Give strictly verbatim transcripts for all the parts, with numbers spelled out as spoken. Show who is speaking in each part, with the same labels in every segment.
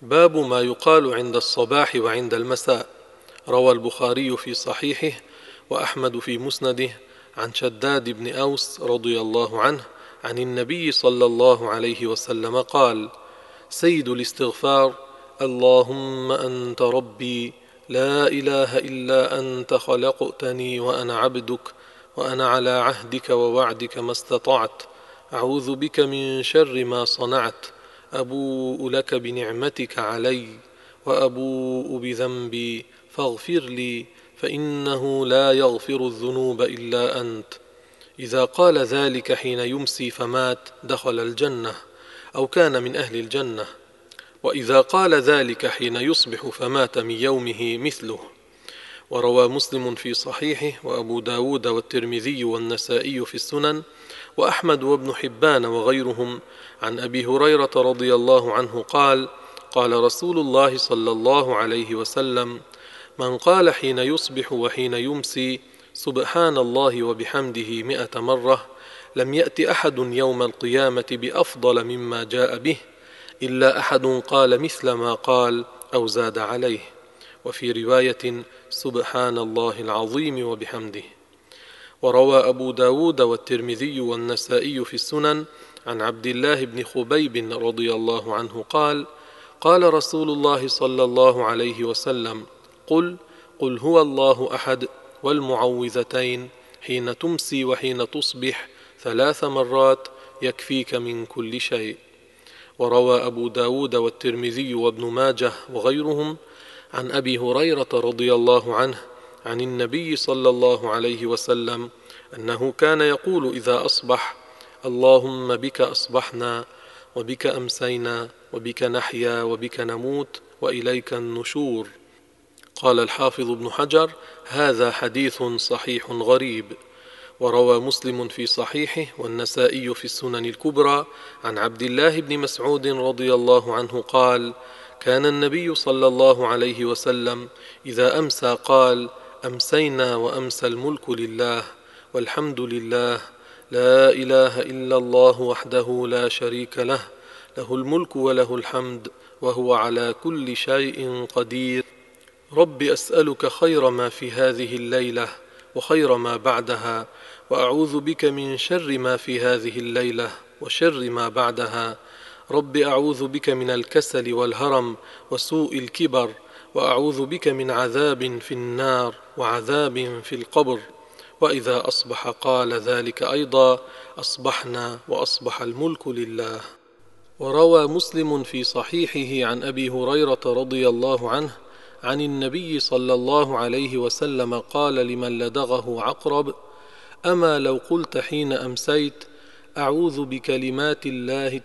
Speaker 1: باب ما يقال عند الصباح وعند المساء. روى البخاري في صحيحه وأحمد في مسنده عن شداد بن أوس رضي الله عنه عن النبي صلى الله عليه وسلم قال: سيد الاستغفار: اللهم أنت ربي لا إله إلا أنت خلقتني وأنا عبدك وأنا على عهدك ووعدك ما استطعت، أعوذ بك من شر ما صنعت، أبوء لك بنعمتك علي وأبوء بذنبي فاغفر لي فإنه لا يغفر الذنوب إلا أنت. إذا قال ذلك حين يمسي فمات دخل الجنة أو كان من أهل الجنة، وإذا قال ذلك حين يصبح فمات من يومه مثله. وروى مسلم في صحيحه وأبو داود والترمذي والنسائي في السنن وأحمد وابن حبان وغيرهم عن أبي هريرة رضي الله عنه قال: قال رسول الله صلى الله عليه وسلم: من قال حين يصبح وحين يمسي سبحان الله وبحمده مئة مرة لم يأت أحد يوم القيامة بأفضل مما جاء به إلا أحد قال مثل ما قال أو زاد عليه. وفي رواية: سبحان الله العظيم وبحمده. وروى أبو داود والترمذي والنسائي في السنن عن عبد الله بن خبيب رضي الله عنه قال: قال رسول الله صلى الله عليه وسلم: قل قل هو الله أحد والمعوذتين حين تمسي وحين تصبح ثلاث مرات يكفيك من كل شيء. وروى أبو داود والترمذي وابن ماجه وغيرهم عن أبي هريرة رضي الله عنه عن النبي صلى الله عليه وسلم أنه كان يقول إذا أصبح: اللهم بك أصبحنا وبك أمسينا وبك نحيا وبك نموت وإليك النشور. قال الحافظ ابن حجر: هذا حديث صحيح غريب. وروى مسلم في صحيحه والنسائي في السنن الكبرى عن عبد الله بن مسعود رضي الله عنه قال: كان النبي صلى الله عليه وسلم إذا أمسى قال: أمسينا وأمسى الملك لله والحمد لله لا إله إلا الله وحده لا شريك له له الملك وله الحمد وهو على كل شيء قدير. رب أسألك خير ما في هذه الليلة وخير ما بعدها، وأعوذ بك من شر ما في هذه الليلة وشر ما بعدها. رب أعوذ بك من الكسل والهرم وسوء الكبر، وأعوذ بك من عذاب في النار وعذاب في القبر. وإذا أصبح قال ذلك أيضا: أصبحنا وأصبح الملك لله. وروى مسلم في صحيحه عن أبي هريرة رضي الله عنه عن النبي صلى الله عليه وسلم قال لمن لدغه عقرب: أما لو قلت حين أمسيت: أعوذ بكلمات الله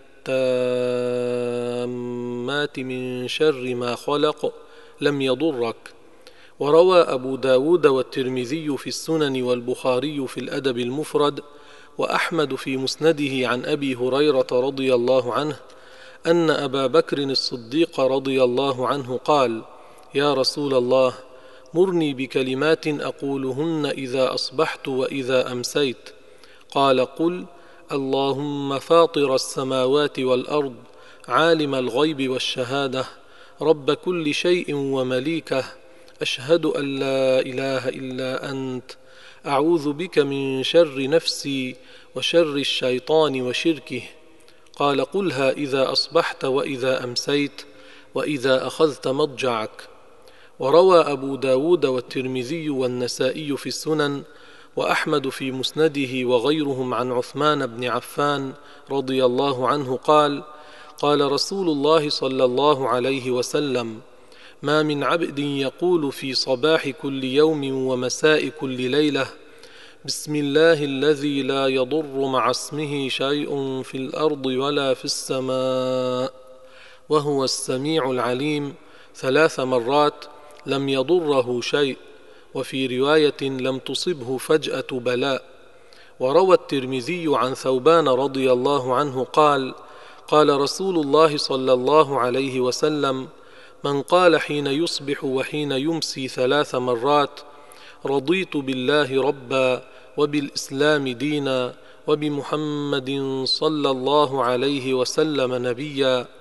Speaker 1: التامات من شر ما خلق لم يضرك. وروى أبو داود والترمذي في السنن والبخاري في الأدب المفرد وأحمد في مسنده عن أبي هريرة رضي الله عنه أن أبا بكر الصديق رضي الله عنه قال: يا رسول الله، مرني بكلمات أقولهن إذا أصبحت وإذا أمسيت. قال: قل: اللهم فاطر السماوات والأرض عالم الغيب والشهادة رب كل شيء ومليكه، أشهد أن لا إله إلا أنت، أعوذ بك من شر نفسي وشر الشيطان وشركه. قال: قلها إذا أصبحت وإذا أمسيت وإذا أخذت مضجعك. وروى أبو داود والترمذي والنسائي في السنن وأحمد في مسنده وغيرهم عن عثمان بن عفان رضي الله عنه قال: قال رسول الله صلى الله عليه وسلم: ما من عبد يقول في صباح كل يوم ومساء كل ليلة: بسم الله الذي لا يضر مع اسمه شيء في الأرض ولا في السماء وهو السميع العليم ثلاث مرات لم يضره شيء، وفي رواية: لم تصبه فجأة بلاء. وروى الترمذي عن ثوبان رضي الله عنه قال: قال رسول الله صلى الله عليه وسلم: من قال حين يصبح وحين يمسي ثلاث مرات: رضيت بالله ربا وبالإسلام دينا وبمحمد صلى الله عليه وسلم نبيا،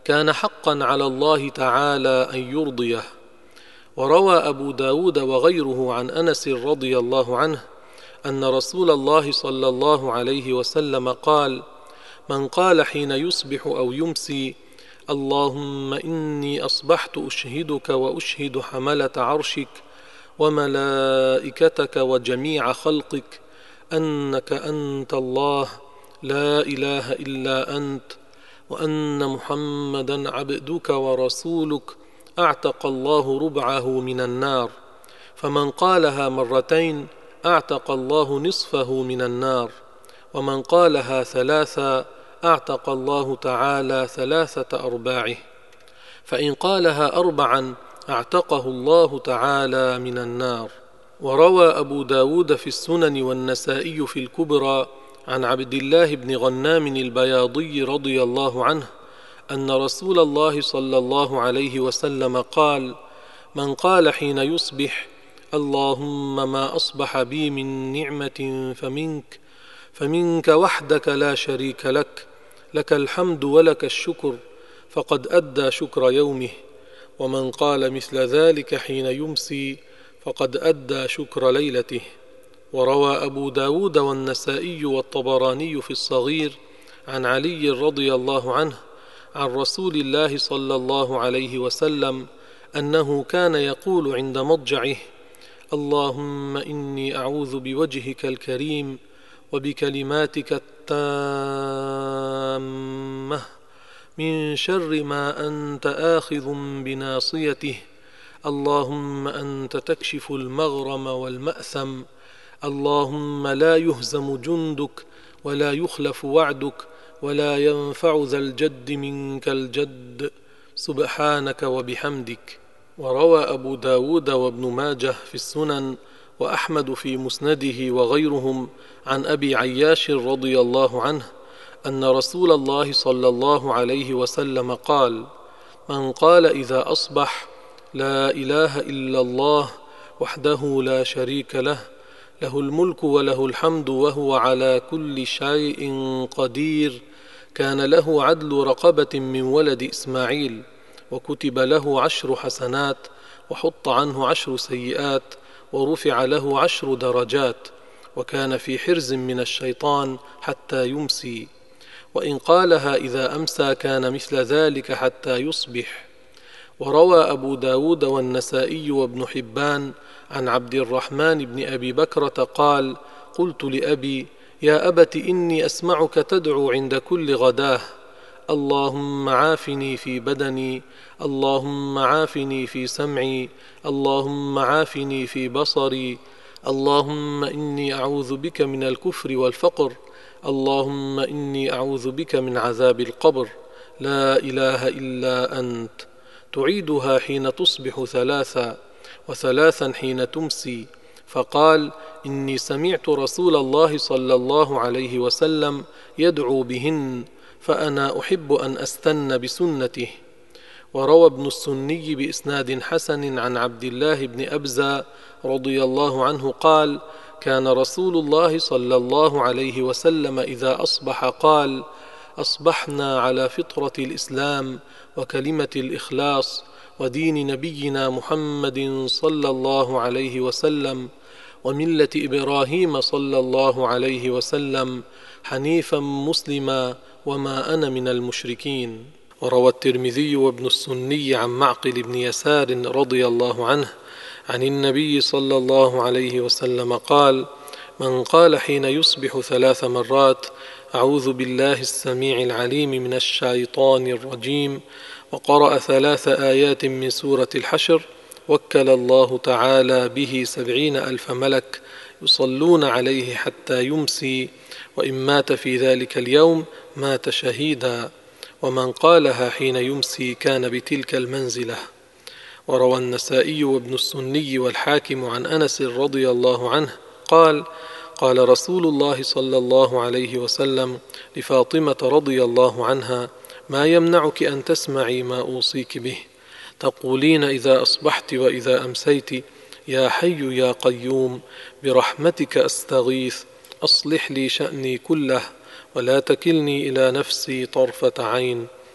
Speaker 1: كان حقا على الله تعالى أن يرضيه. وروى أبو داود وغيره عن أنس رضي الله عنه أن رسول الله صلى الله عليه وسلم قال: من قال حين يصبح أو يمسي: اللهم إني أصبحت أشهدك وأشهد حملة عرشك وملائكتك وجميع خلقك أنك أنت الله لا إله إلا أنت، وأن محمدا عبدك ورسولك، أعتق الله ربعه من النار. فمن قالها مرتين أعتق الله نصفه من النار، ومن قالها ثلاثا أعتق الله تعالى ثلاثة أرباعه، فإن قالها أربعا أعتقه الله تعالى من النار. وروى أبو داود في السنن والنسائي في الكبرى عن عبد الله بن غنام البياضي رضي الله عنه أن رسول الله صلى الله عليه وسلم قال: من قال حين يصبح: اللهم ما أصبح بي من نعمة فمنك فمنك وحدك لا شريك لك، لك الحمد ولك الشكر، فقد أدى شكر يومه. ومن قال مثل ذلك حين يمسي فقد أدى شكر ليلته. وروى أبو داود والنسائي والطبراني في الصغير عن علي رضي الله عنه عن رسول الله صلى الله عليه وسلم أنه كان يقول عند مضجعه: اللهم إني أعوذ بوجهك الكريم وبكلماتك التامة من شر ما أنت آخذ بناصيته، اللهم أنت تكشف المغرم والمأثم، اللهم لا يهزم جندك ولا يخلف وعدك ولا ينفع ذا الجد منك الجد، سبحانك وبحمدك. وروى أبو داود وابن ماجه في السنن وأحمد في مسنده وغيرهم عن أبي عياش رضي الله عنه أن رسول الله صلى الله عليه وسلم قال: من قال إذا أصبح: لا إله إلا الله وحده لا شريك له، له الملك وله الحمد وهو على كل شيء قدير، كان له عدل رقبة من ولد إسماعيل، وكتب له عشر حسنات، وحط عنه عشر سيئات، ورفع له عشر درجات، وكان في حرز من الشيطان حتى يمسي. وإن قالها إذا أمسى كان مثل ذلك حتى يصبح. وروى أبو داود والنسائي وابن حبان عن عبد الرحمن بن أبي بكرة قال: قلت لأبي: يا أبت إني أسمعك تدعو عند كل غداه: اللهم عافني في بدني، اللهم عافني في سمعي، اللهم عافني في بصري، اللهم إني أعوذ بك من الكفر والفقر، اللهم إني أعوذ بك من عذاب القبر، لا إله إلا أنت. تعيدها حين تصبح ثلاثا، وثلاثا حين تمسي. فقال: إني سمعت رسول الله صلى الله عليه وسلم يدعو بهن، فأنا أحب أن أستن بسنته. وروى ابن السني بإسناد حسن عن عبد الله بن أبزة رضي الله عنه قال: كان رسول الله صلى الله عليه وسلم إذا أصبح قال: أصبحنا على فطرة الإسلام وكلمة الإخلاص ودين نبينا محمد صلى الله عليه وسلم وملة إبراهيم صلى الله عليه وسلم حنيفا مسلما وما أنا من المشركين. وروى الترمذي وابن السني عن معقل بن يسار رضي الله عنه عن النبي صلى الله عليه وسلم قال: من قال حين يصبح ثلاث مرات: أعوذ بالله السميع العليم من الشيطان الرجيم، وقرأ ثلاث آيات من سورة الحشر، وكل الله تعالى به سبعين ألف ملك يصلون عليه حتى يمسي، وإن مات في ذلك اليوم مات شهيدا، ومن قالها حين يمسي كان بتلك المنزلة. وروى النسائي وابن السني والحاكم عن أنس رضي الله عنه قال: قال رسول الله صلى الله عليه وسلم لفاطمة رضي الله عنها: ما يمنعك أن تسمعي ما أوصيك به؟ تقولين إذا أصبحت وإذا أمسيت: يا حي يا قيوم برحمتك أستغيث، أصلح لي شأني كله ولا تكلني إلى نفسي طرفة عين،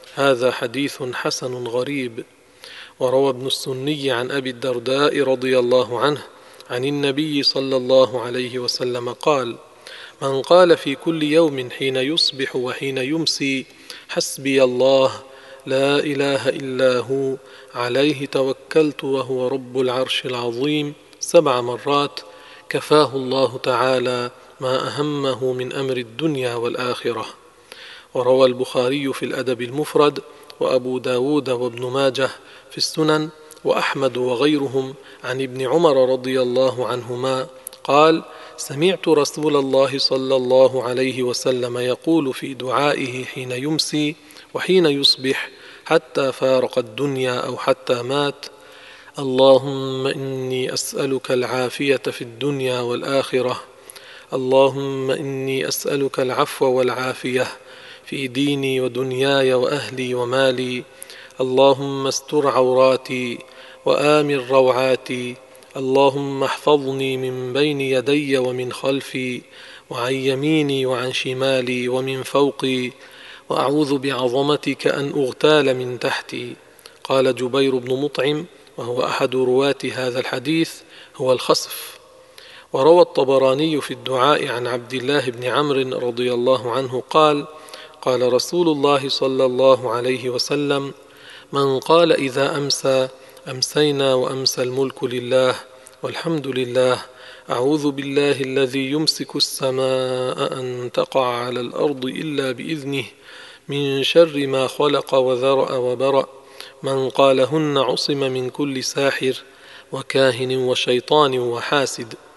Speaker 1: هذا حديث حسن غريب. وروى ابن السني عن أبي الدرداء رضي الله عنه عن النبي صلى الله عليه وسلم قال: من قال في كل يوم حين يصبح وحين يمسي: حسبي الله لا إله إلا هو عليه توكلت وهو رب العرش العظيم سبع مرات، كفاه الله تعالى ما أهمه من أمر الدنيا والآخرة. وروى البخاري في الأدب المفرد، وأبو داود وابن ماجه في السنن، وأحمد وغيرهم عن ابن عمر رضي الله عنهما قال: سمعت رسول الله صلى الله عليه وسلم يقول في دعائه حين يمسي وحين يصبح حتى فارق الدنيا أو حتى مات: اللهم إني أسألك العافية في الدنيا والآخرة، اللهم إني أسألك العفو والعافية في ديني ودنياي وأهلي ومالي، اللهم استر عوراتي وآمن روعاتي، اللهم احفظني من بين يدي ومن خلفي وعن يميني وعن شمالي ومن فوقي، وأعوذ بعظمتك أن أغتال من تحتي. قال جبير بن مطعم وهو أحد رواة هذا الحديث: هو الخسف. وروى الطبراني في الدعاء عن عبد الله بن عمرو رضي الله عنه قال: قال رسول الله صلى الله عليه وسلم: من قال إذا أمسى: أمسينا وأمسى الملك لله والحمد لله، أعوذ بالله الذي يمسك السماء أن تقع على الأرض إلا بإذنه، من شر ما خلق وذرأ وبرأ، من قالهن عصم من كل ساحر وكاهن وشيطان وحاسد.